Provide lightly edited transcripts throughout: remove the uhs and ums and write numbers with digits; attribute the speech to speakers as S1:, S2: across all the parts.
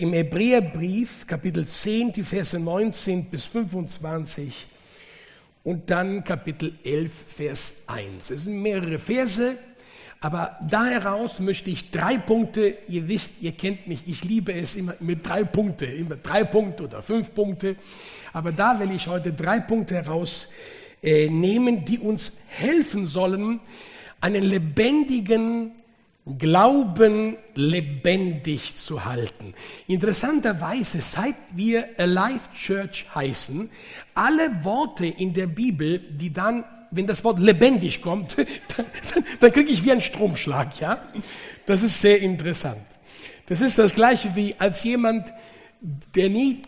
S1: im Hebräerbrief, Kapitel 10, die Verse 19 bis 25 und dann Kapitel 11, Vers 1. Es sind mehrere Verse, aber da heraus möchte ich 3 Punkte, ihr wisst, ihr kennt mich, ich liebe es immer mit 3 Punkte, immer 3 Punkte oder 5 Punkte, aber da will ich heute 3 Punkte herausnehmen, die uns helfen sollen, einen lebendigen Glauben lebendig zu halten. Interessanterweise, seit wir Alive Church heißen, alle Worte in der Bibel, die dann, wenn das Wort lebendig kommt, dann kriege ich wie einen Stromschlag, ja? Das ist sehr interessant. Das ist das Gleiche wie als jemand, der nie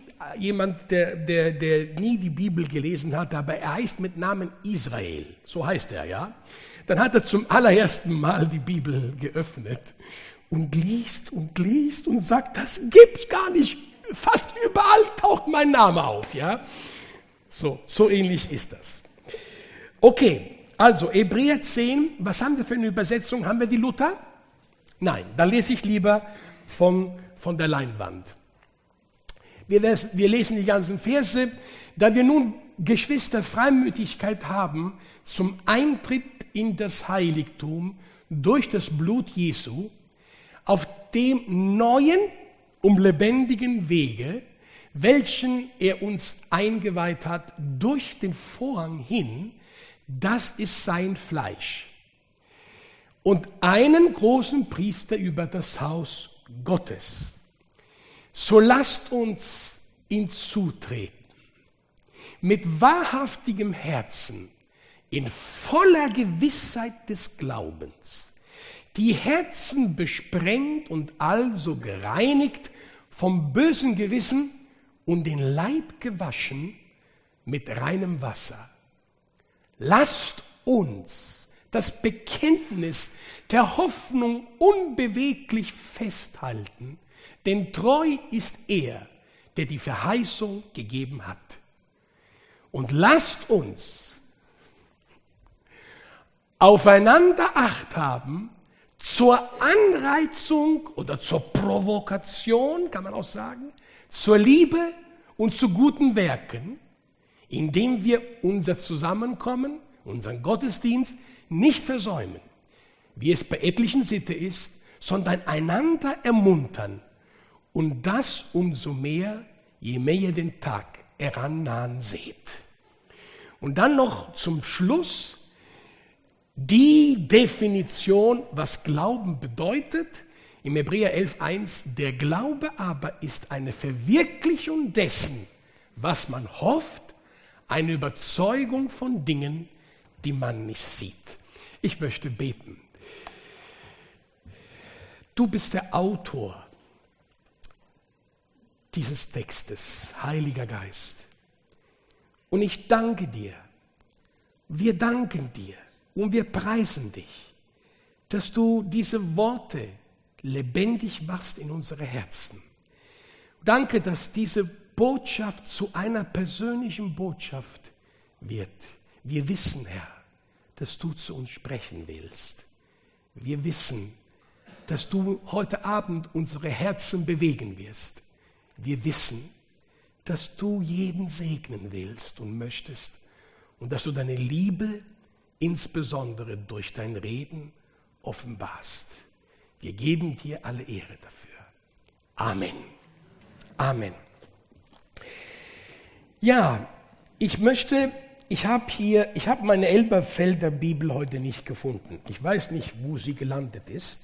S1: die Bibel gelesen hat, aber er heißt mit Namen Israel, so heißt er, ja? Dann hat er zum allerersten Mal die Bibel geöffnet und liest und sagt, das gibt's gar nicht. Fast überall taucht mein Name auf, ja? So ähnlich ist das. Okay, also Hebräer 10, was haben wir für eine Übersetzung? Haben wir die Luther? Nein, dann lese ich lieber von der Leinwand. Wir lesen die ganzen Verse, da wir nun, Geschwister, Freimütigkeit haben zum Eintritt in das Heiligtum durch das Blut Jesu, auf dem neuen, lebendigen Wege, welchen er uns eingeweiht hat durch den Vorhang hin, das ist sein Fleisch. Und einen großen Priester über das Haus Gottes. So lasst uns ihn zutreten, mit wahrhaftigem Herzen, in voller Gewissheit des Glaubens, die Herzen besprengt und also gereinigt vom bösen Gewissen und den Leib gewaschen mit reinem Wasser. Lasst uns das Bekenntnis der Hoffnung unbeweglich festhalten, denn treu ist er, der die Verheißung gegeben hat. Und lasst uns aufeinander Acht haben zur Anreizung oder zur Provokation, kann man auch sagen, zur Liebe und zu guten Werken, indem wir unser Zusammenkommen, unseren Gottesdienst nicht versäumen, wie es bei etlichen Sitte ist, sondern einander ermuntern und das umso mehr, je mehr ihr den Tag herannahen seht. Und dann noch zum Schluss die Definition, was Glauben bedeutet. Im Hebräer 11,1, der Glaube aber ist eine Verwirklichung dessen, was man hofft, eine Überzeugung von Dingen, die man nicht sieht. Ich möchte beten. Du bist der Autor dieses Textes, Heiliger Geist. Und ich danke dir, wir danken dir und wir preisen dich, dass du diese Worte lebendig machst in unsere Herzen. Danke, dass diese Botschaft zu einer persönlichen Botschaft wird. Wir wissen, Herr, dass du zu uns sprechen willst. Wir wissen, dass du heute Abend unsere Herzen bewegen wirst. Wir wissen, dass du jeden segnen willst und möchtest und dass du deine Liebe insbesondere durch dein Reden offenbarst. Wir geben dir alle Ehre dafür. Amen. Amen. Ja, ich habe meine Elberfelder Bibel heute nicht gefunden. Ich weiß nicht, wo sie gelandet ist.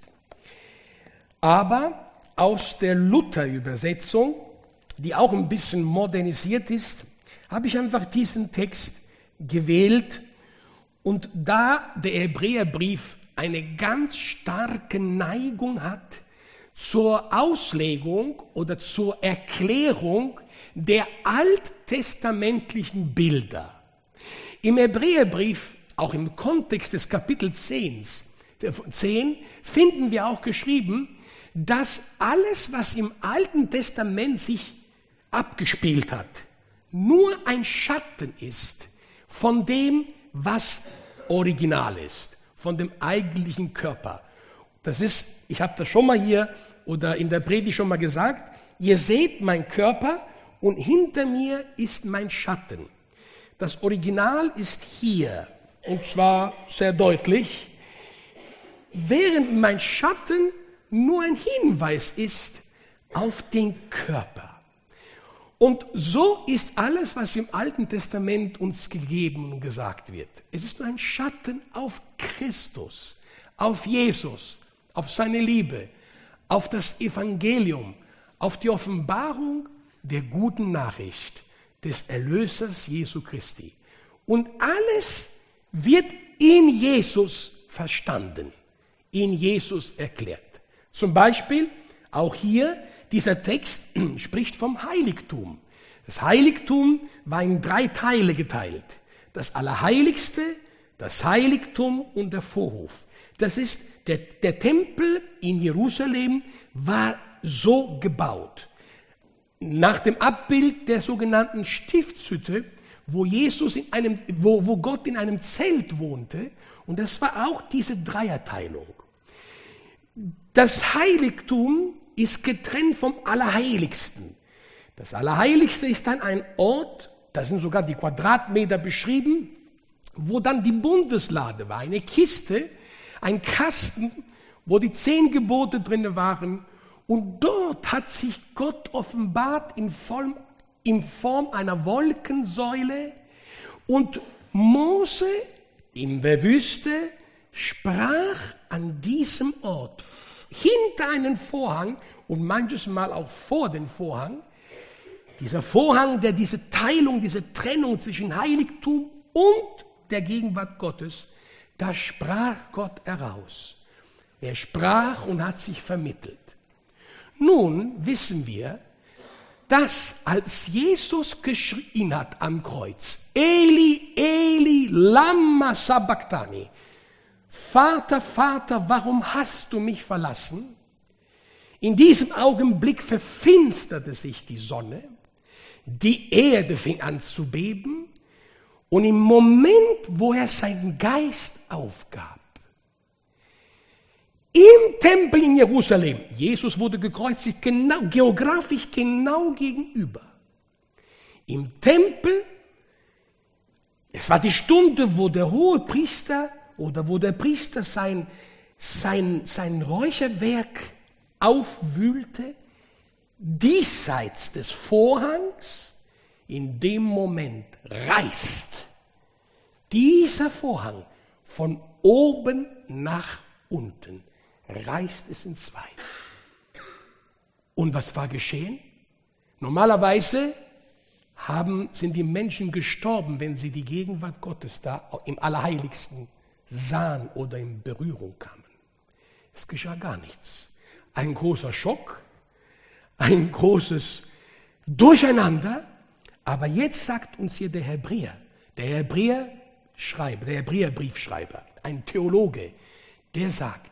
S1: Aber aus der Luther-Übersetzung, die auch ein bisschen modernisiert ist, habe ich einfach diesen Text gewählt. Und da der Hebräerbrief eine ganz starke Neigung hat zur Auslegung oder zur Erklärung der alttestamentlichen Bilder. Im Hebräerbrief, auch im Kontext des Kapitels 10, finden wir auch geschrieben, dass alles, was im Alten Testament sich abgespielt hat, nur ein Schatten ist von dem, was original ist, von dem eigentlichen Körper. Das ist, ich habe das schon mal hier oder in der Predigt schon mal gesagt, ihr seht meinen Körper und hinter mir ist mein Schatten. Das Original ist hier, und zwar sehr deutlich, während mein Schatten nur ein Hinweis ist auf den Körper. Und so ist alles, was im Alten Testament uns gegeben und gesagt wird. Es ist nur ein Schatten auf Christus, auf Jesus, auf seine Liebe, auf das Evangelium, auf die Offenbarung der guten Nachricht des Erlösers Jesu Christi. Und alles wird in Jesus verstanden, in Jesus erklärt. Zum Beispiel auch hier, dieser Text spricht vom Heiligtum. Das Heiligtum war in 3 Teile geteilt. Das Allerheiligste, das Heiligtum und der Vorhof. Das ist, der Tempel in Jerusalem war so gebaut. Nach dem Abbild der sogenannten Stiftshütte, wo Gott in einem Zelt wohnte. Und das war auch diese Dreierteilung. Das Heiligtum ist getrennt vom Allerheiligsten. Das Allerheiligste ist dann ein Ort, da sind sogar die Quadratmeter beschrieben, wo dann die Bundeslade war, eine Kiste, ein Kasten, wo die 10 Gebote drin waren. Und dort hat sich Gott offenbart in Form einer Wolkensäule. Und Mose in der Wüste sprach an diesem Ort hinter einen Vorhang und manches Mal auch vor den Vorhang. Dieser Vorhang, der diese Teilung, diese Trennung zwischen Heiligtum und der Gegenwart Gottes, da sprach Gott heraus. Er sprach und hat sich vermittelt. Nun wissen wir, dass als Jesus geschrien hat am Kreuz, Eli, Eli, lama sabachthani, Vater, Vater, warum hast du mich verlassen? In diesem Augenblick verfinsterte sich die Sonne, die Erde fing an zu beben und im Moment, wo er seinen Geist aufgab, im Tempel in Jerusalem, Jesus wurde gekreuzigt, geografisch genau gegenüber, im Tempel, es war die Stunde, wo der Hohepriester oder wo der Priester sein Räucherwerk aufwühlte, diesseits des Vorhangs, in dem Moment reißt dieser Vorhang von oben nach unten, reißt es in 2. Und was war geschehen? Normalerweise sind die Menschen gestorben, wenn sie die Gegenwart Gottes da im Allerheiligsten sahen oder in Berührung kamen. Es geschah gar nichts. Ein großer Schock, ein großes Durcheinander, aber jetzt sagt uns hier der Hebräerbriefschreiber, ein Theologe, der sagt,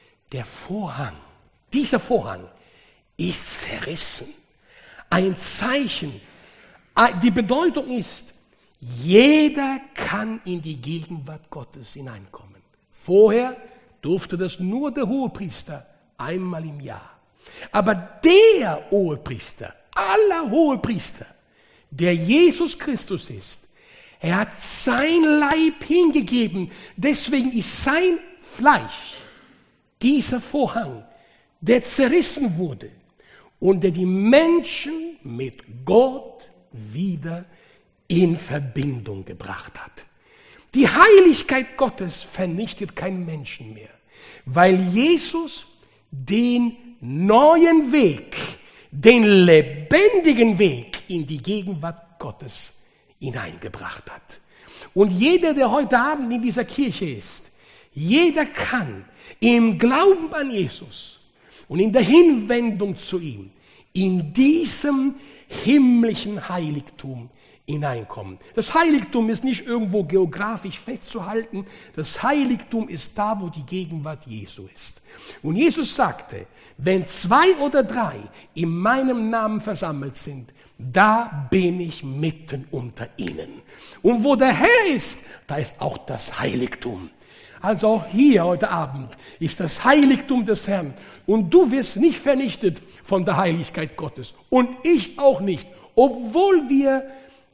S1: dieser Vorhang ist zerrissen. Ein Zeichen, die Bedeutung ist, jeder kann in die Gegenwart Gottes hineinkommen. Vorher durfte das nur der Hohepriester einmal im Jahr. Aber der Hohepriester, aller Hohepriester, der Jesus Christus ist, er hat sein Leib hingegeben, deswegen ist sein Fleisch dieser Vorhang, der zerrissen wurde und der die Menschen mit Gott wieder in Verbindung gebracht hat. Die Heiligkeit Gottes vernichtet keinen Menschen mehr, weil Jesus den neuen Weg, den lebendigen Weg in die Gegenwart Gottes hineingebracht hat. Und jeder, der heute Abend in dieser Kirche ist, jeder kann im Glauben an Jesus und in der Hinwendung zu ihm in diesem himmlischen Heiligtum hineinkommen. Das Heiligtum ist nicht irgendwo geografisch festzuhalten. Das Heiligtum ist da, wo die Gegenwart Jesu ist. Und Jesus sagte, wenn 2 oder 3 in meinem Namen versammelt sind, da bin ich mitten unter ihnen. Und wo der Herr ist, da ist auch das Heiligtum. Also auch hier heute Abend ist das Heiligtum des Herrn. Und du wirst nicht vernichtet von der Heiligkeit Gottes. Und ich auch nicht. Obwohl wir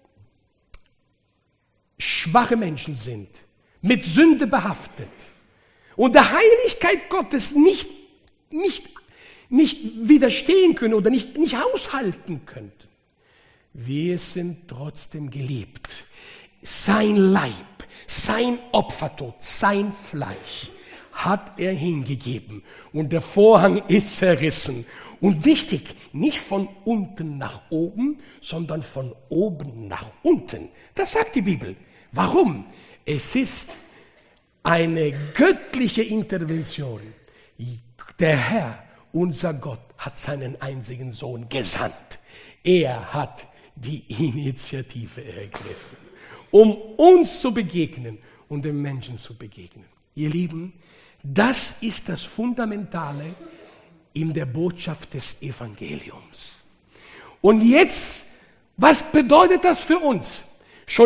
S1: schwache Menschen sind, mit Sünde behaftet und der Heiligkeit Gottes nicht widerstehen können oder nicht aushalten können. Wir sind trotzdem geliebt. Sein Leib, sein Opfertod, sein Fleisch hat er hingegeben. Und der Vorhang ist zerrissen. Und wichtig, nicht von unten nach oben, sondern von oben nach unten. Das sagt die Bibel. Warum? Es ist eine göttliche Intervention. Der Herr, unser Gott, hat seinen einzigen Sohn gesandt. Er hat die Initiative ergriffen, um uns zu begegnen und den Menschen zu begegnen. Ihr Lieben, das ist das Fundamentale in der Botschaft des Evangeliums. Und jetzt, was bedeutet das für uns? Schon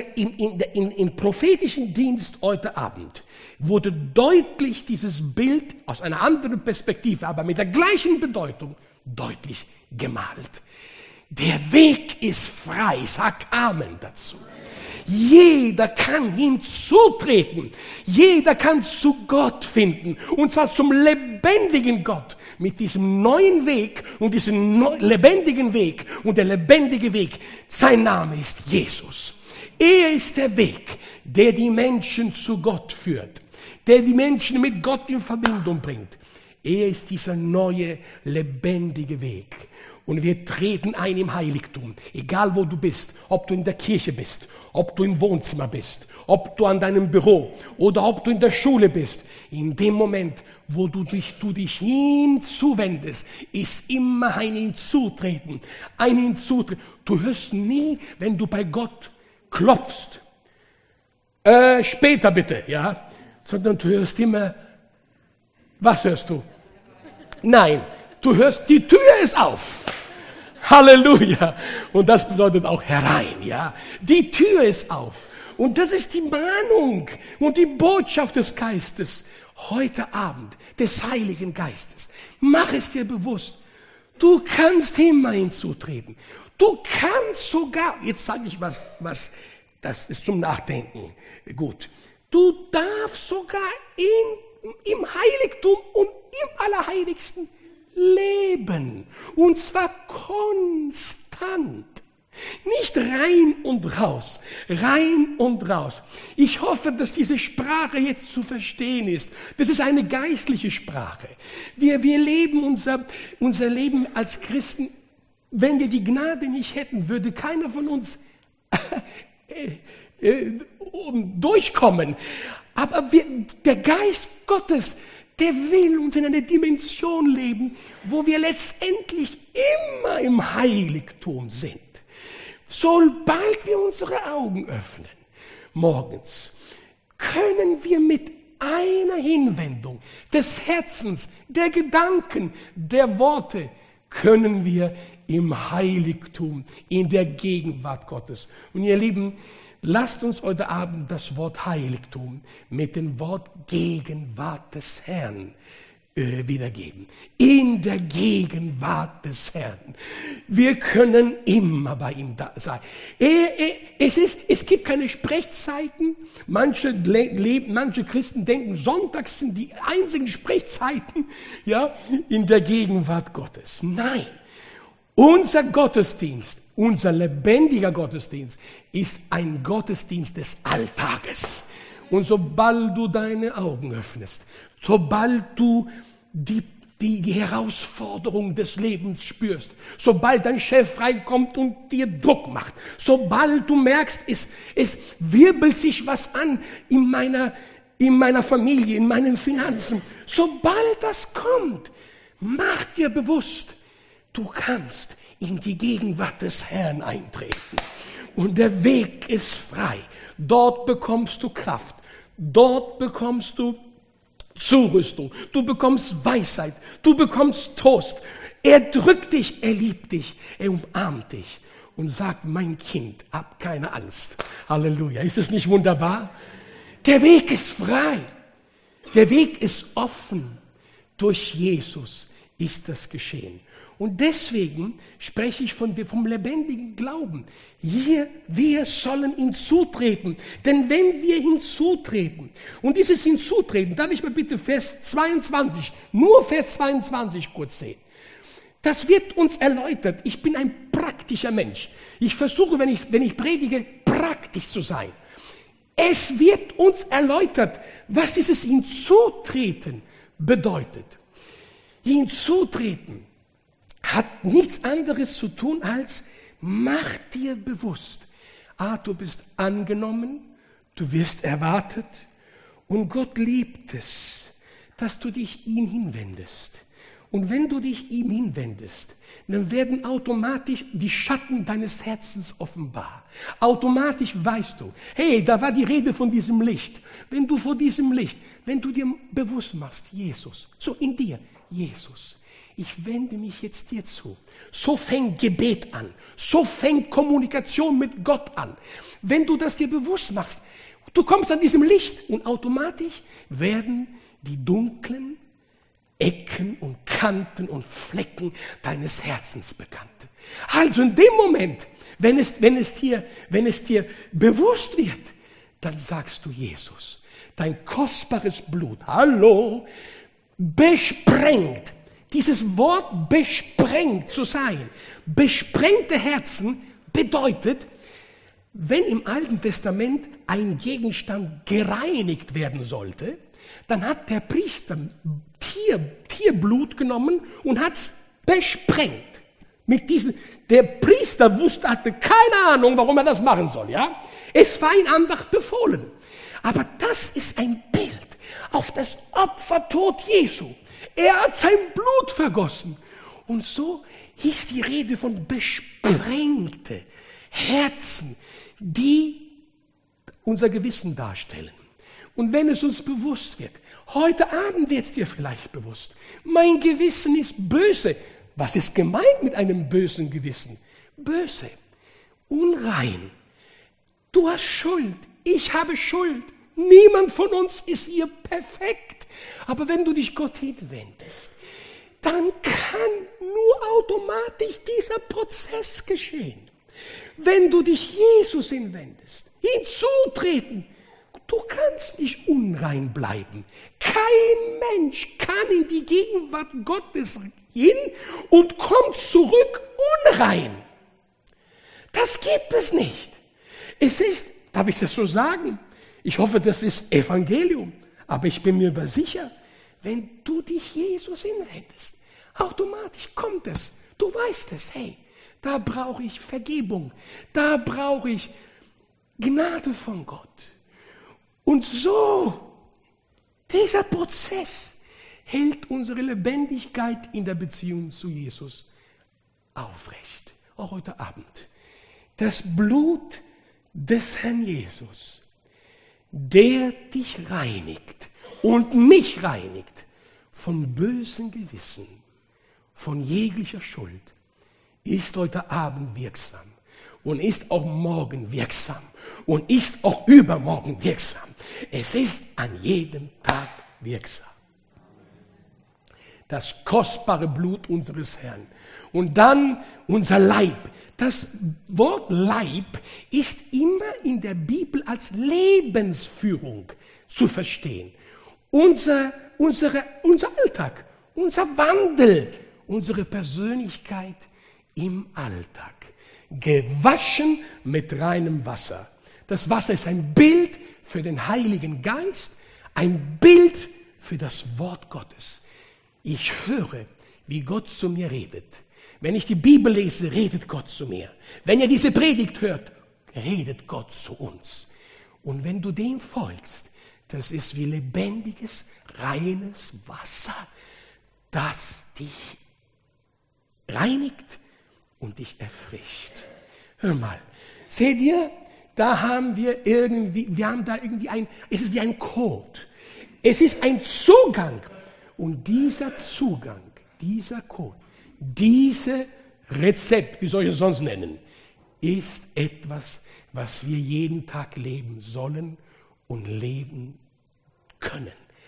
S1: im prophetischen Dienst heute Abend wurde deutlich dieses Bild aus einer anderen Perspektive, aber mit der gleichen Bedeutung deutlich gemalt. Der Weg ist frei, sag Amen dazu. Jeder kann hinzutreten, jeder kann zu Gott finden, und zwar zum lebendigen Gott, mit diesem neuen Weg und diesem lebendigen Weg. Und der lebendige Weg, sein Name ist Jesus. Er ist der Weg, der die Menschen zu Gott führt, der die Menschen mit Gott in Verbindung bringt. Er ist dieser neue, lebendige Weg. Und wir treten ein im Heiligtum, egal wo du bist, ob du in der Kirche bist, ob du im Wohnzimmer bist, ob du an deinem Büro oder ob du in der Schule bist. In dem Moment, wo du dich hinzuwendest, ist immer ein Hinzutreten, ein Hinzutreten. Du hörst nie, wenn du bei Gott klopfst, später bitte, ja, sondern du hörst immer, was hörst du? Nein, du hörst, die Tür ist auf. Halleluja. Und das bedeutet auch herein, ja. Die Tür ist auf. Und das ist die Mahnung und die Botschaft des Geistes heute Abend, des Heiligen Geistes. Mach es dir bewusst. Du kannst immer hinzutreten. Du kannst sogar, jetzt sage ich was, das ist zum Nachdenken. Gut. Du darfst sogar im Heiligtum und im Allerheiligsten leben. Und zwar konstant. Nicht rein und raus. Rein und raus. Ich hoffe, dass diese Sprache jetzt zu verstehen ist. Das ist eine geistliche Sprache. Wir leben unser Leben als Christen. Wenn wir die Gnade nicht hätten, würde keiner von uns durchkommen. Aber der Geist Gottes, der will uns in einer Dimension leben, wo wir letztendlich immer im Heiligtum sind. Sobald wir unsere Augen öffnen, morgens, können wir mit einer Hinwendung des Herzens, der Gedanken, der Worte, können wir im Heiligtum, in der Gegenwart Gottes. Und ihr Lieben, lasst uns heute Abend das Wort Heiligtum mit dem Wort Gegenwart des Herrn wiedergeben. In der Gegenwart des Herrn. Wir können immer bei ihm da sein. Es gibt keine Sprechzeiten. Manche Christen denken, sonntags sind die einzigen Sprechzeiten, ja, in der Gegenwart Gottes. Nein. Unser Gottesdienst, unser lebendiger Gottesdienst, ist ein Gottesdienst des Alltages. Und sobald du deine Augen öffnest, sobald du die Herausforderung des Lebens spürst, sobald dein Chef reinkommt und dir Druck macht, sobald du merkst, es wirbelt sich was an in meiner Familie, in meinen Finanzen, sobald das kommt, mach dir bewusst, du kannst in die Gegenwart des Herrn eintreten. Und der Weg ist frei. Dort bekommst du Kraft. Dort bekommst du Zurüstung. Du bekommst Weisheit. Du bekommst Trost. Er drückt dich, er liebt dich, er umarmt dich und sagt, mein Kind, hab keine Angst. Halleluja. Ist es nicht wunderbar? Der Weg ist frei. Der Weg ist offen. Durch Jesus ist das geschehen. Und deswegen spreche ich vom lebendigen Glauben. Wir sollen hinzutreten. Denn wenn wir hinzutreten, und dieses Hinzutreten, darf ich mal bitte Vers 22, nur Vers 22 kurz sehen. Das wird uns erläutert. Ich bin ein praktischer Mensch. Ich versuche, wenn ich predige, praktisch zu sein. Es wird uns erläutert, was dieses Hinzutreten bedeutet. Hinzutreten hat nichts anderes zu tun, als mach dir bewusst, du bist angenommen, du wirst erwartet und Gott liebt es, dass du dich ihm hinwendest. Und wenn du dich ihm hinwendest, dann werden automatisch die Schatten deines Herzens offenbar. Automatisch weißt du, hey, da war die Rede von diesem Licht. Wenn du vor diesem Licht, wenn du dir bewusst machst, Jesus, so in dir, Jesus, ich wende mich jetzt dir zu. So fängt Gebet an. So fängt Kommunikation mit Gott an. Wenn du das dir bewusst machst, du kommst an diesem Licht und automatisch werden die dunklen Ecken und Kanten und Flecken deines Herzens bekannt. Also in dem Moment, wenn es dir bewusst wird, dann sagst du Jesus, dein kostbares Blut, hallo, besprengt, dieses Wort besprengt zu sein. Besprengte Herzen bedeutet, wenn im Alten Testament ein Gegenstand gereinigt werden sollte, dann hat der Priester Tierblut genommen und hat es besprengt. Der Priester hatte keine Ahnung, warum er das machen soll. Ja? Es war in Andacht befohlen. Aber das ist ein Bild auf das Opfertod Jesu. Er hat sein Blut vergossen. Und so ist die Rede von besprengte Herzen, die unser Gewissen darstellen. Und wenn es uns bewusst wird, heute Abend wird es dir vielleicht bewusst, mein Gewissen ist böse. Was ist gemeint mit einem bösen Gewissen? Böse, unrein. Du hast Schuld, ich habe Schuld. Niemand von uns ist hier perfekt. Aber wenn du dich Gott hinwendest, dann kann nur automatisch dieser Prozess geschehen. Wenn du dich Jesus hinwendest, hinzutreten, du kannst nicht unrein bleiben. Kein Mensch kann in die Gegenwart Gottes hin und kommt zurück unrein. Das gibt es nicht. Es ist, darf ich das so sagen? Ich hoffe, das ist Evangelium. Aber ich bin mir aber sicher, wenn du dich Jesus hinwendest, automatisch kommt es. Du weißt es, hey, da brauche ich Vergebung. Da brauche ich Gnade von Gott. Und so, dieser Prozess hält unsere Lebendigkeit in der Beziehung zu Jesus aufrecht. Auch heute Abend. Das Blut des Herrn Jesus, der dich reinigt und mich reinigt von bösen Gewissen, von jeglicher Schuld, ist heute Abend wirksam und ist auch morgen wirksam und ist auch übermorgen wirksam. Es ist an jedem Tag wirksam. Das kostbare Blut unseres Herrn. Und dann unser Leib. Das Wort Leib ist immer in der Bibel als Lebensführung zu verstehen. Unser Alltag, unser Wandel, unsere Persönlichkeit im Alltag. Gewaschen mit reinem Wasser. Das Wasser ist ein Bild für den Heiligen Geist, ein Bild für das Wort Gottes. Ich höre, wie Gott zu mir redet. Wenn ich die Bibel lese, redet Gott zu mir. Wenn ihr diese Predigt hört, redet Gott zu uns. Und wenn du dem folgst, das ist wie lebendiges, reines Wasser, das dich reinigt und dich erfrischt. Hör mal, seht ihr, da haben wir irgendwie es ist wie ein Code. Es ist ein Zugang. Und dieser Zugang, dieser Code, diese Rezept, wie soll ich es sonst nennen, ist etwas, was wir jeden Tag leben sollen und leben können.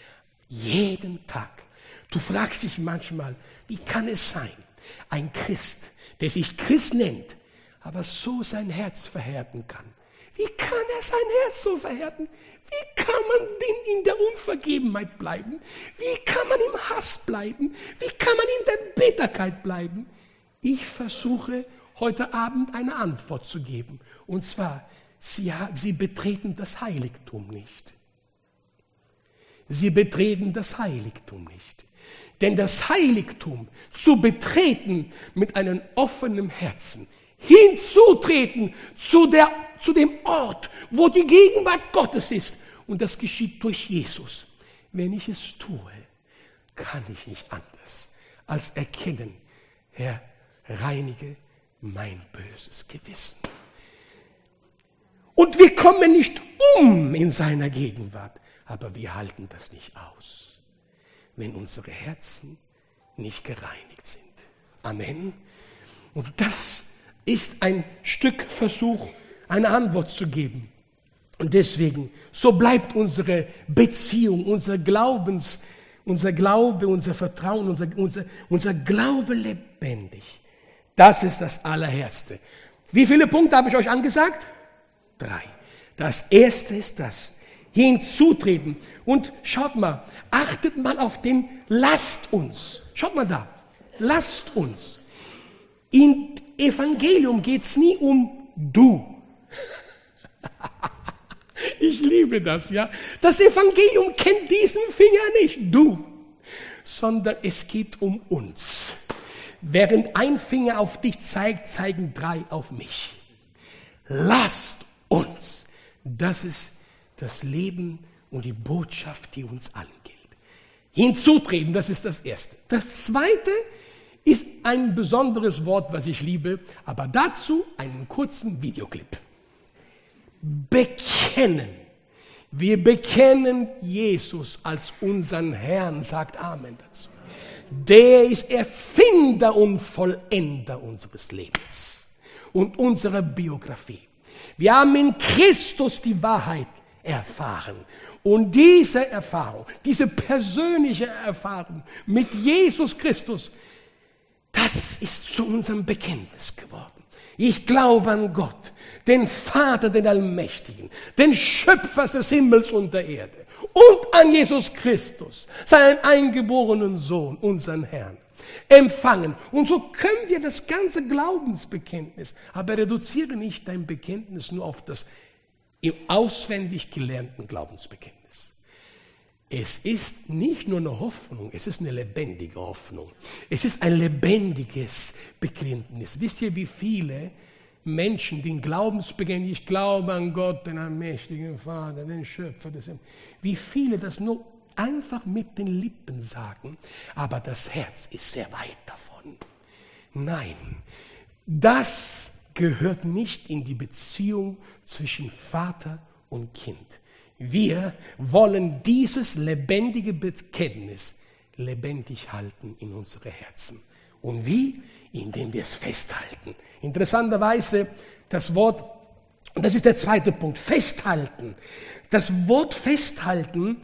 S1: Jeden Tag. Du fragst dich manchmal, wie kann es sein, ein Christ, der sich Christ nennt, aber so sein Herz verhärten kann. Wie kann er sein Herz so verhärten? Wie kann man in der Unvergebenheit bleiben? Wie kann man im Hass bleiben? Wie kann man in der Bitterkeit bleiben? Ich versuche heute Abend eine Antwort zu geben. Und zwar, sie betreten das Heiligtum nicht. Sie betreten das Heiligtum nicht. Denn das Heiligtum zu betreten mit einem offenen Herzen, hinzutreten zu dem Ort, wo die Gegenwart Gottes ist. Und das geschieht durch Jesus. Wenn ich es tue, kann ich nicht anders als erkennen, Herr, reinige mein böses Gewissen. Und wir kommen nicht um in seiner Gegenwart, aber wir halten das nicht aus, wenn unsere Herzen nicht gereinigt sind. Amen. Und das ist ein Stück Versuch, eine Antwort zu geben. Und deswegen, so bleibt unsere Beziehung, unser Glaube, unser Vertrauen, unser Glaube lebendig. Das ist das Allerherrste. Wie viele Punkte habe ich euch angesagt? 3. Das erste ist das. Hinzutreten. Und schaut mal, achtet mal auf den lasst uns. Schaut mal da. Lasst uns. Im Evangelium geht es nie um du. Ich liebe das, ja. Das Evangelium kennt diesen Finger nicht, du, sondern es geht um uns. Während ein Finger auf dich zeigt, zeigen 3 auf mich. Lasst uns. Das ist das Leben und die Botschaft, die uns allen gilt. Hinzutreten, das ist das Erste. Das Zweite ist ein besonderes Wort, was ich liebe, aber dazu einen kurzen Videoclip. Bekennen. Wir bekennen Jesus als unseren Herrn, sagt Amen dazu. Der ist Erfinder und Vollender unseres Lebens und unserer Biografie. Wir haben in Christus die Wahrheit erfahren. Und diese Erfahrung, diese persönliche Erfahrung mit Jesus Christus, das ist zu unserem Bekenntnis geworden. Ich glaube an Gott, den Vater, den Allmächtigen, den Schöpfer des Himmels und der Erde und an Jesus Christus, seinen eingeborenen Sohn, unseren Herrn, empfangen. Und so können wir das ganze Glaubensbekenntnis, aber reduziere nicht dein Bekenntnis nur auf das im auswendig gelernten Glaubensbekenntnis. Es ist nicht nur eine Hoffnung, es ist eine lebendige Hoffnung. Es ist ein lebendiges Bekenntnis. Wisst ihr, wie viele Menschen den Glaubensbekenntnis, ich glaube an Gott, den allmächtigen Vater, den Schöpfer des Himmels, wie viele das nur einfach mit den Lippen sagen, aber das Herz ist sehr weit davon. Nein, das gehört nicht in die Beziehung zwischen Vater und Kind. Wir wollen dieses lebendige Bekenntnis lebendig halten in unsere Herzen. Und wie? Indem wir es festhalten. Interessanterweise das Wort, und das ist der zweite Punkt, festhalten. Das Wort festhalten,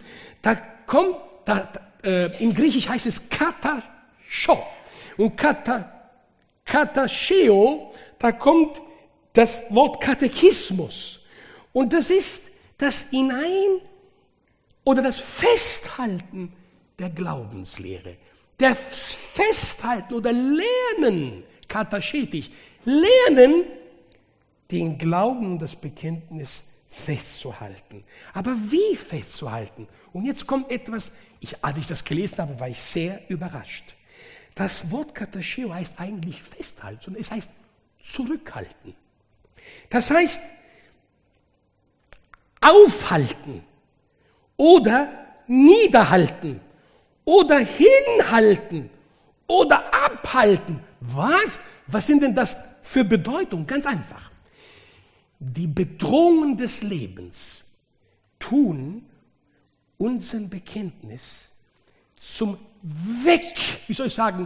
S1: in Griechisch heißt es katascho. Und katacheo, da kommt das Wort Katechismus. Und das ist das das Festhalten der Glaubenslehre. Das Festhalten oder Lernen, katachetisch, lernen, den Glauben und das Bekenntnis festzuhalten. Aber wie festzuhalten? Und jetzt kommt etwas, als ich das gelesen habe, war ich sehr überrascht. Das Wort katacheo heißt eigentlich festhalten, sondern es heißt zurückhalten. Das heißt aufhalten oder niederhalten oder hinhalten oder abhalten. Was? Was sind denn das für Bedeutung? Ganz einfach. Die Bedrohungen des Lebens tun unser Bekenntnis zum wie soll ich sagen,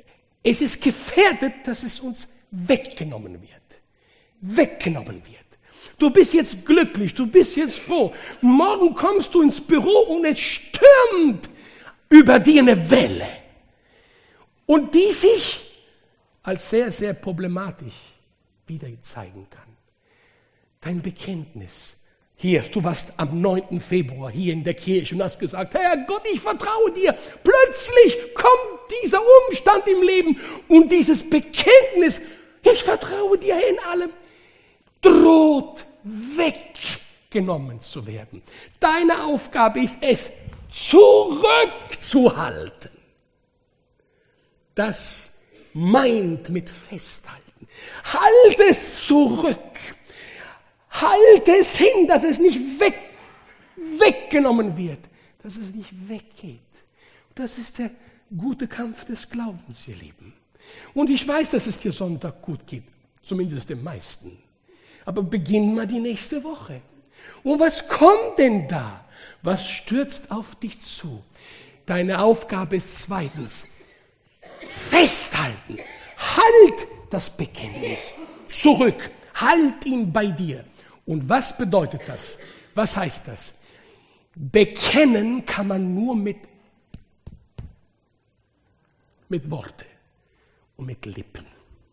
S1: es ist gefährdet, dass es uns weggenommen wird. Weggenommen wird. Du bist jetzt glücklich, du bist jetzt froh. Morgen kommst du ins Büro und es stürmt über dir eine Welle. Und die sich als sehr, sehr problematisch wieder zeigen kann. Dein Bekenntnis. Hier, du warst am 9. Februar hier in der Kirche und hast gesagt, Herr Gott, ich vertraue dir. Plötzlich kommt dieser Umstand im Leben und dieses Bekenntnis, ich vertraue dir in allem, droht weggenommen zu werden. Deine Aufgabe ist es, zurückzuhalten. Das meint mit festhalten. Halt es zurück. Halt es hin, dass es nicht weggenommen wird, dass es nicht weggeht. Das ist der gute Kampf des Glaubens, ihr Lieben. Und ich weiß, dass es dir Sonntag gut geht, zumindest den meisten. Aber beginn mal die nächste Woche. Und was kommt denn da? Was stürzt auf dich zu? Deine Aufgabe ist zweitens, festhalten. Halt das Bekenntnis zurück. Halt ihn bei dir. Und was bedeutet das? Was heißt das? Bekennen kann man nur mit Worte und mit Lippen.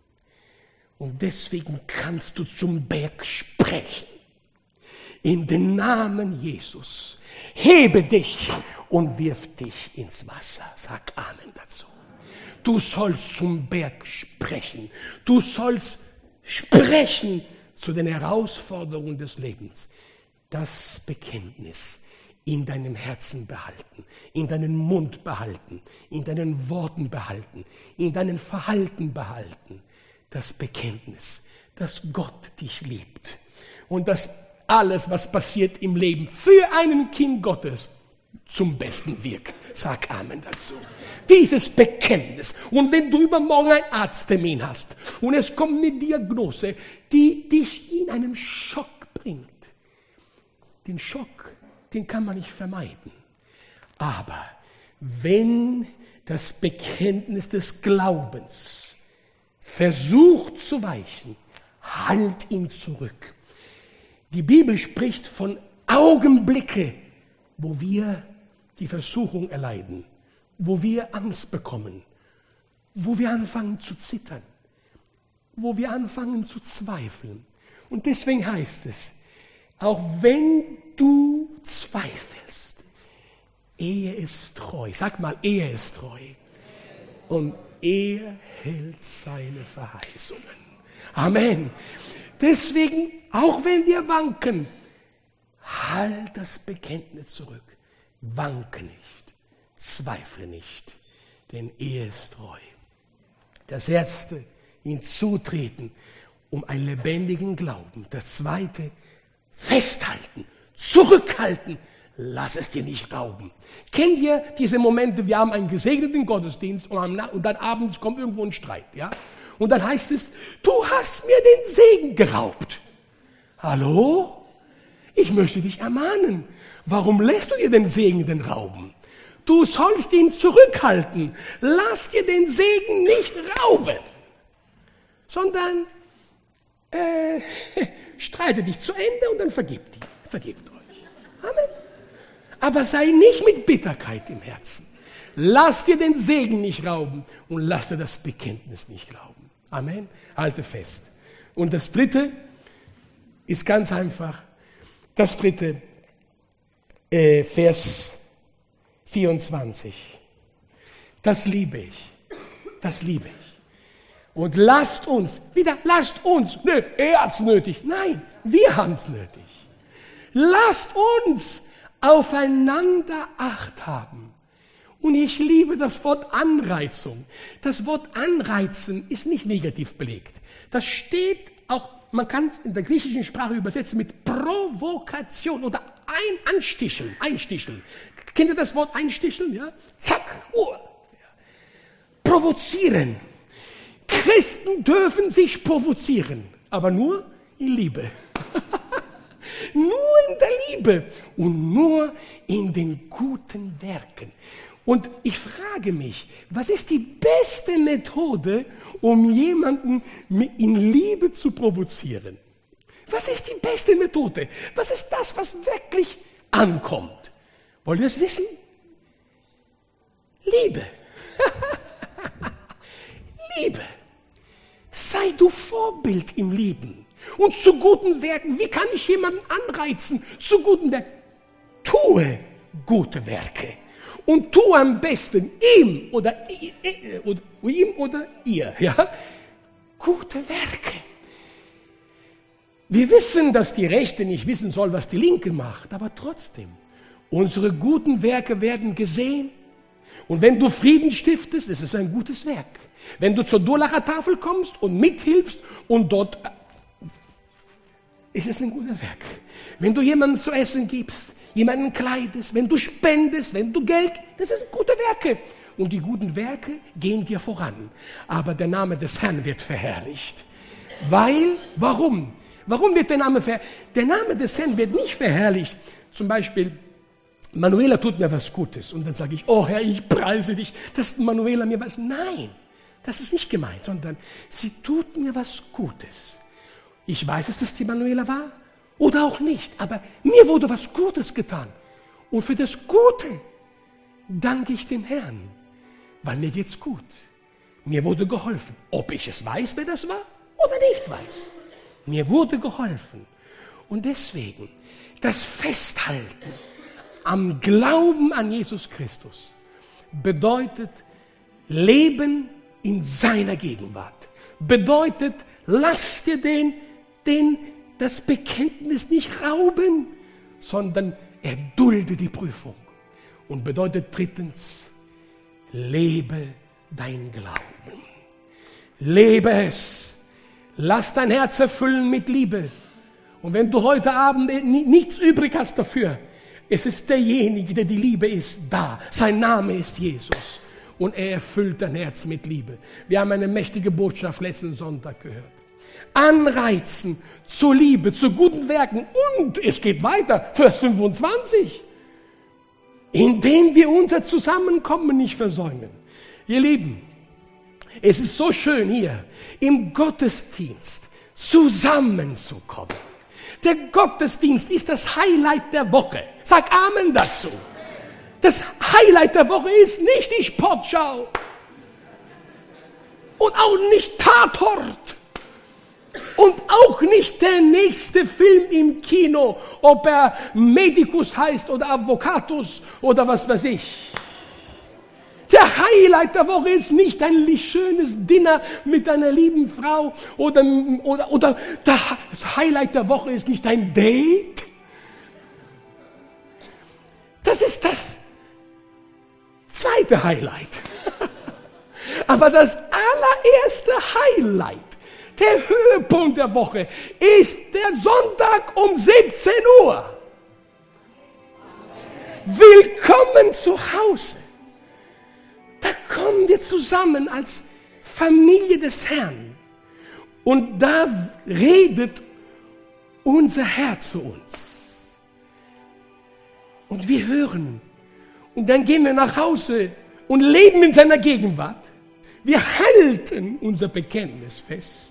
S1: Und deswegen kannst du zum Berg sprechen. In den Namen Jesus. Hebe dich und wirf dich ins Wasser. Sag Amen dazu. Du sollst zum Berg sprechen. Du sollst sprechen zu den Herausforderungen des Lebens. Das Bekenntnis in deinem Herzen behalten, in deinem Mund behalten, in deinen Worten behalten, in deinem Verhalten behalten. Das Bekenntnis, dass Gott dich liebt und dass alles, was passiert im Leben für ein Kind Gottes zum Besten wirkt. Sag Amen dazu. Dieses Bekenntnis. Und wenn du übermorgen einen Arzttermin hast und es kommt eine Diagnose, die dich in einen Schock bringt. Den Schock, den kann man nicht vermeiden. Aber wenn das Bekenntnis des Glaubens versucht zu weichen, halt ihn zurück. Die Bibel spricht von Augenblicke, wo wir die Versuchung erleiden, wo wir Angst bekommen, wo wir anfangen zu zittern, wo wir anfangen zu zweifeln. Und deswegen heißt es, auch wenn du zweifelst, er ist treu. Sag mal, er ist treu. Und er hält seine Verheißungen. Amen. Deswegen, auch wenn wir wanken, halt das Bekenntnis zurück. Wanke nicht, zweifle nicht, denn er ist treu. Das Erste, hinzutreten, um einen lebendigen Glauben. Das Zweite, festhalten, zurückhalten, lass es dir nicht rauben. Kennt ihr diese Momente, wir haben einen gesegneten Gottesdienst und dann abends kommt irgendwo ein Streit, ja? Und dann heißt es, du hast mir den Segen geraubt. Hallo? Ich möchte dich ermahnen. Warum lässt du dir den Segen denn rauben? Du sollst ihn zurückhalten. Lass dir den Segen nicht rauben, sondern streite dich zu Ende und dann vergebt euch. Amen. Aber sei nicht mit Bitterkeit im Herzen. Lass dir den Segen nicht rauben und lass dir das Bekenntnis nicht rauben. Amen. Halte fest. Und das Dritte ist ganz einfach. Das Dritte, Vers 24. Das liebe ich. Das liebe ich. Und lasst uns, nö, er hat's nötig. Nein, wir haben's nötig. Lasst uns aufeinander Acht haben. Und ich liebe das Wort Anreizung. Das Wort Anreizen ist nicht negativ belegt. Das steht auch, man kann es in der griechischen Sprache übersetzen mit Provokation oder einsticheln. Kennt ihr das Wort einsticheln? Ja? Zack, Provozieren. Christen dürfen sich provozieren, aber nur in Liebe. Nur in der Liebe und nur in den guten Werken. Und ich frage mich, was ist die beste Methode, um jemanden in Liebe zu provozieren? Was ist die beste Methode? Was ist das, was wirklich ankommt? Wollt ihr es wissen? Liebe. Liebe. Sei du Vorbild im Leben und zu guten Werken. Wie kann ich jemanden anreizen zu guten Werken? Tue gute Werke und tue am besten ihm oder ihr, ja, gute Werke. Wir wissen, dass die Rechte nicht wissen soll, was die Linke macht, aber trotzdem, unsere guten Werke werden gesehen. Und wenn du Frieden stiftest, ist es ein gutes Werk. Wenn du zur Durlacher Tafel kommst und mithilfst und dort, ist es ein gutes Werk. Wenn du jemandem zu essen gibst, jemanden kleidest, wenn du spendest, wenn du Geld, das sind gute Werke. Und die guten Werke gehen dir voran. Aber der Name des Herrn wird verherrlicht. Warum? Warum wird der Name verherrlicht? Der Name des Herrn wird nicht verherrlicht. Zum Beispiel, Manuela tut mir was Gutes. Und dann sage ich, oh Herr, ich preise dich, dass Manuela mir was... Nein, das ist nicht gemeint, sondern sie tut mir was Gutes. Ich weiß es, dass die Manuela war oder auch nicht, aber mir wurde was Gutes getan. Und für das Gute danke ich dem Herrn, weil mir geht's gut. Mir wurde geholfen. Ob ich es weiß, wer das war oder nicht weiß. Mir wurde geholfen. Und deswegen das Festhalten am Glauben an Jesus Christus bedeutet Leben in seiner Gegenwart. Bedeutet, lass dir das Bekenntnis nicht rauben, sondern erdulde die Prüfung. Und bedeutet drittens, lebe dein Glauben. Lebe es. Lass dein Herz erfüllen mit Liebe. Und wenn du heute Abend nichts übrig hast dafür, es ist derjenige, der die Liebe ist, da. Sein Name ist Jesus. Und er erfüllt dein Herz mit Liebe. Wir haben eine mächtige Botschaft letzten Sonntag gehört. Anreizen zur Liebe, zu guten Werken. Und es geht weiter, Vers 25. Indem wir unser Zusammenkommen nicht versäumen. Ihr Lieben, es ist so schön hier im Gottesdienst zusammenzukommen. Der Gottesdienst ist das Highlight der Woche. Sag Amen dazu. Das Highlight der Woche ist nicht die Sportschau und auch nicht Tatort und auch nicht der nächste Film im Kino, ob er Medicus heißt oder Avocatus oder was weiß ich. Der Highlight der Woche ist nicht ein schönes Dinner mit einer lieben Frau oder das Highlight der Woche ist nicht ein Date. Das ist das zweite Highlight. Aber das allererste Highlight, der Höhepunkt der Woche, ist der Sonntag um 17 Uhr. Willkommen zu Hause. Da kommen wir zusammen als Familie des Herrn. Und da redet unser Herr zu uns. Und wir hören. Und dann gehen wir nach Hause und leben in seiner Gegenwart. Wir halten unser Bekenntnis fest.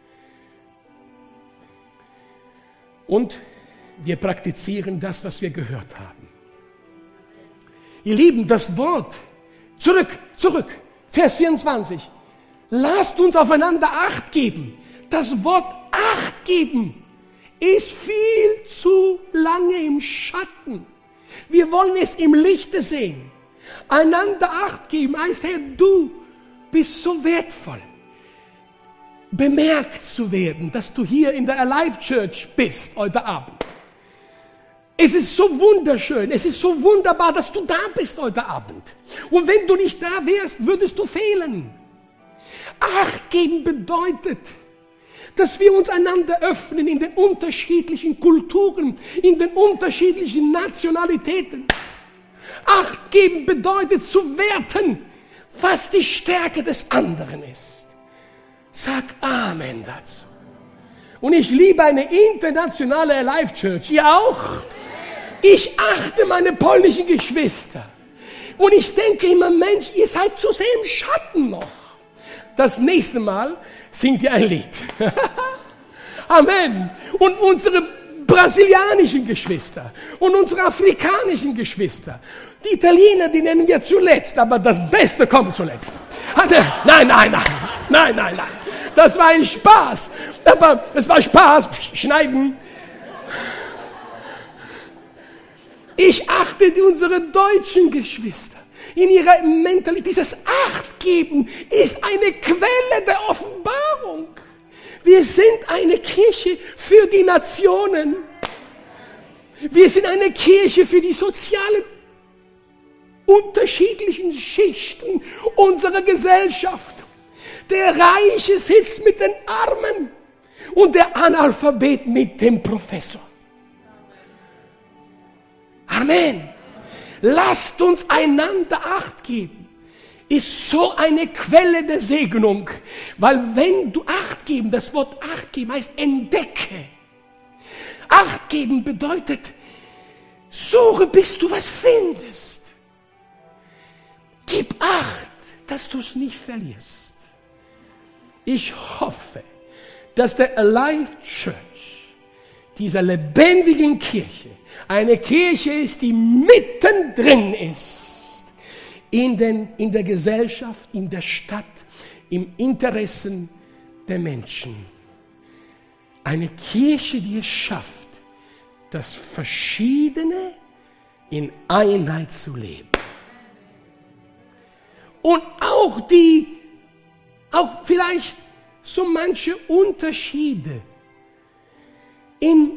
S1: Und wir praktizieren das, was wir gehört haben. Ihr Lieben, das Wort, zurück, Vers 24. Lasst uns aufeinander Acht geben. Das Wort Acht geben ist viel zu lange im Schatten. Wir wollen es im Lichte sehen. Einander Acht geben heißt, Herr, du bist so wertvoll, bemerkt zu werden, dass du hier in der Alive Church bist heute Abend. Es ist so wunderschön, es ist so wunderbar, dass du da bist heute Abend. Und wenn du nicht da wärst, würdest du fehlen. Acht geben bedeutet, dass wir uns einander öffnen in den unterschiedlichen Kulturen, in den unterschiedlichen Nationalitäten. Acht geben bedeutet zu werten, was die Stärke des anderen ist. Sag Amen dazu. Und ich liebe eine internationale Alive Church. Ihr auch? Ich achte meine polnischen Geschwister. Und ich denke immer, Mensch, ihr seid zu sehr im Schatten noch. Das nächste Mal singt ihr ein Lied. Amen. Und unsere brasilianischen Geschwister und unsere afrikanischen Geschwister. Die Italiener, die nennen wir zuletzt, aber das Beste kommt zuletzt. Nein. Das war ein Spaß. Aber es war Spaß. Schneiden. Ich achte unsere deutschen Geschwister in ihrer Mentalität. Dieses Achtgeben ist eine Quelle der Offenbarung. Wir sind eine Kirche für die Nationen. Wir sind eine Kirche für die sozialen unterschiedlichen Schichten unserer Gesellschaft. Der Reiche sitzt mit den Armen und der Analphabet mit dem Professor. Amen. Lasst uns einander Acht geben. Ist so eine Quelle der Segnung. Weil wenn du Acht geben, das Wort Acht geben heißt entdecke. Acht geben bedeutet, suche, bis du was findest. Gib Acht, dass du es nicht verlierst. Ich hoffe, dass der Alive Church, dieser lebendigen Kirche, eine Kirche ist, die mittendrin ist. In der Gesellschaft, in der Stadt, im Interessen der Menschen. Eine Kirche, die es schafft, das Verschiedene in Einheit zu leben. Und auch vielleicht so manche Unterschiede in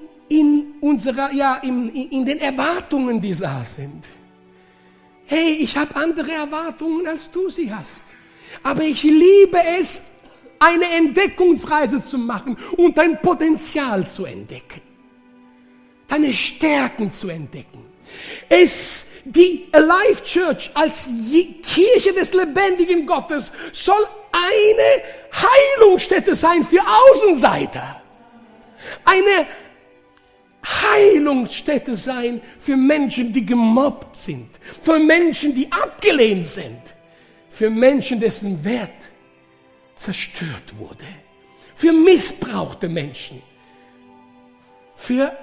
S1: den Erwartungen, die da sind. Hey, ich habe andere Erwartungen, als du sie hast. Aber ich liebe es, eine Entdeckungsreise zu machen und dein Potenzial zu entdecken. Deine Stärken zu entdecken. Die Alive Church als Kirche des lebendigen Gottes soll eine Heilungsstätte sein für Außenseiter. Eine Heilungsstätte sein für Menschen, die gemobbt sind, für Menschen, die abgelehnt sind, für Menschen, dessen Wert zerstört wurde, für missbrauchte Menschen, für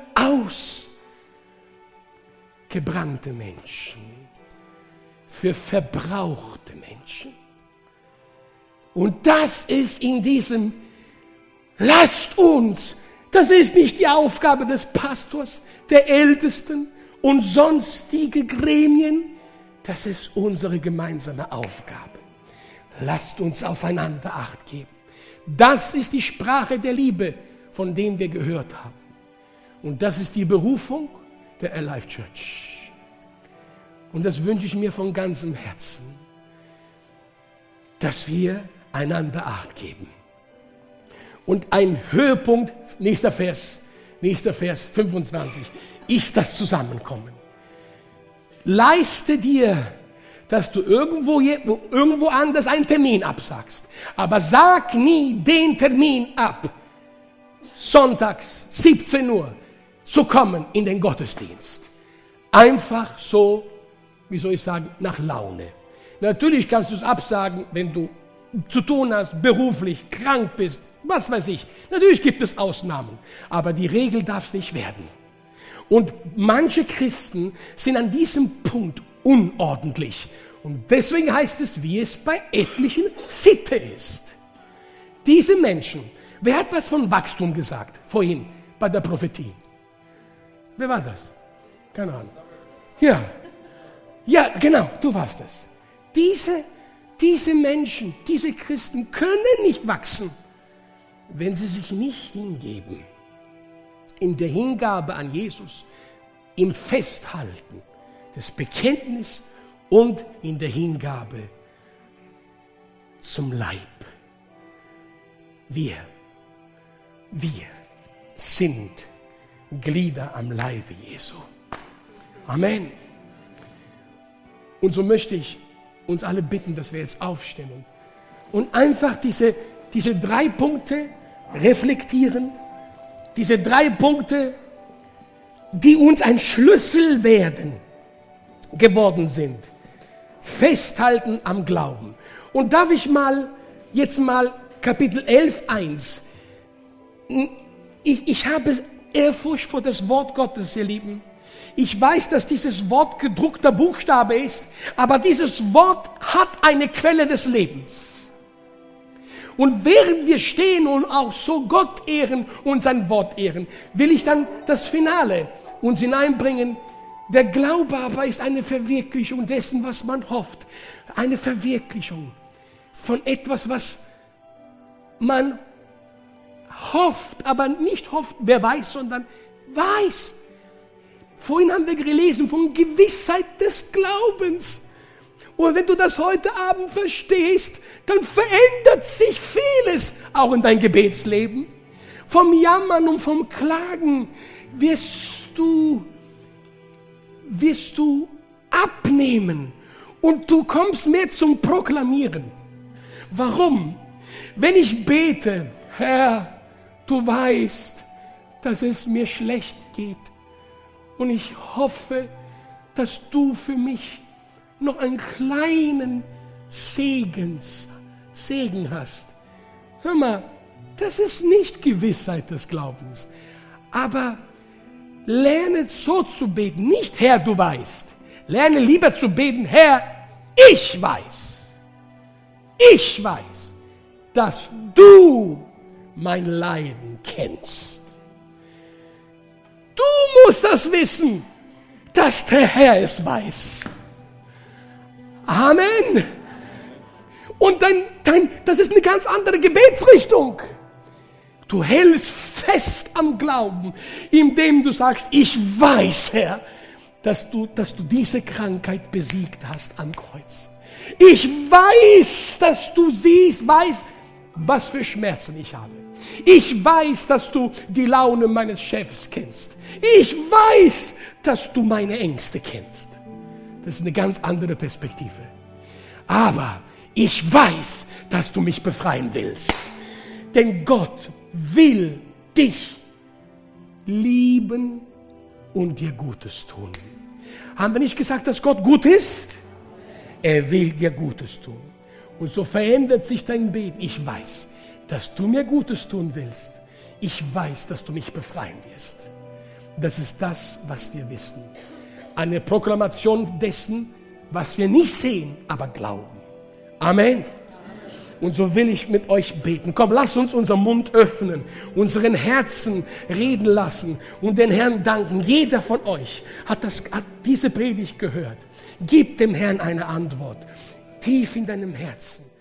S1: ausgebrannte Menschen, für verbrauchte Menschen. Und das ist in diesem, lasst uns. Das ist nicht die Aufgabe des Pastors, der Ältesten und sonstige Gremien. Das ist unsere gemeinsame Aufgabe. Lasst uns aufeinander Acht geben. Das ist die Sprache der Liebe, von dem wir gehört haben. Und das ist die Berufung der Alive Church. Und das wünsche ich mir von ganzem Herzen, dass wir einander Acht geben. Und ein Höhepunkt, nächster Vers 25, ist das Zusammenkommen. Leiste dir, dass du irgendwo anders einen Termin absagst. Aber sag nie den Termin ab, sonntags 17 Uhr zu kommen in den Gottesdienst. Einfach so, nach Laune. Natürlich kannst du es absagen, wenn du zu tun hast, beruflich, krank bist, was weiß ich. Natürlich gibt es Ausnahmen, aber die Regel darf es nicht werden. Und manche Christen sind an diesem Punkt unordentlich. Und deswegen heißt es, wie es bei etlichen Sitte ist. Diese Menschen, wer hat was von Wachstum gesagt vorhin bei der Prophetie? Wer war das? Keine Ahnung. Ja, genau, du warst es. Diese Menschen, diese Christen können nicht wachsen, wenn sie sich nicht hingeben, in der Hingabe an Jesus, im Festhalten des Bekenntnisses und in der Hingabe zum Leib. Wir sind Glieder am Leibe Jesu. Amen. Und so möchte ich uns alle bitten, dass wir jetzt aufstehen und einfach diese 3 Punkte reflektieren, diese 3 Punkte, die uns ein Schlüssel geworden sind. Festhalten am Glauben. Und darf ich jetzt mal Kapitel 11,1 Ich habe Ehrfurcht vor das Wort Gottes, ihr Lieben. Ich weiß, dass dieses Wort gedruckter Buchstabe ist, aber dieses Wort hat eine Quelle des Lebens. Und während wir stehen und auch so Gott ehren und sein Wort ehren, will ich dann das Finale uns hineinbringen. Der Glaube aber ist eine Verwirklichung dessen, was man hofft. Eine Verwirklichung von etwas, was man hofft, aber nicht hofft, wer weiß, sondern weiß. Vorhin haben wir gelesen von Gewissheit des Glaubens. Und wenn du das heute Abend verstehst, dann verändert sich vieles auch in dein Gebetsleben. Vom Jammern und vom Klagen wirst du abnehmen und du kommst mehr zum Proklamieren. Warum? Wenn ich bete, Herr, du weißt, dass es mir schlecht geht und ich hoffe, dass du für mich noch einen kleinen Segen hast. Hör mal, das ist nicht Gewissheit des Glaubens, aber lerne so zu beten, nicht Herr, du weißt. Lerne lieber zu beten, Herr, ich weiß, dass du mein Leiden kennst. Du musst das wissen, dass der Herr es weiß. Amen. Und das ist eine ganz andere Gebetsrichtung. Du hältst fest am Glauben, indem du sagst, ich weiß, Herr, dass du diese Krankheit besiegt hast am Kreuz. Ich weiß, dass du weißt, was für Schmerzen ich habe. Ich weiß, dass du die Laune meines Chefs kennst. Ich weiß, dass du meine Ängste kennst. Das ist eine ganz andere Perspektive. Aber ich weiß, dass du mich befreien willst. Denn Gott will dich lieben und dir Gutes tun. Haben wir nicht gesagt, dass Gott gut ist? Er will dir Gutes tun. Und so verändert sich dein Beten. Ich weiß, dass du mir Gutes tun willst. Ich weiß, dass du mich befreien wirst. Das ist das, was wir wissen. Eine Proklamation dessen, was wir nicht sehen, aber glauben. Amen. Und so will ich mit euch beten. Komm, lass uns unseren Mund öffnen, unseren Herzen reden lassen und den Herrn danken. Jeder von euch hat diese Predigt gehört. Gib dem Herrn eine Antwort, tief in deinem Herzen.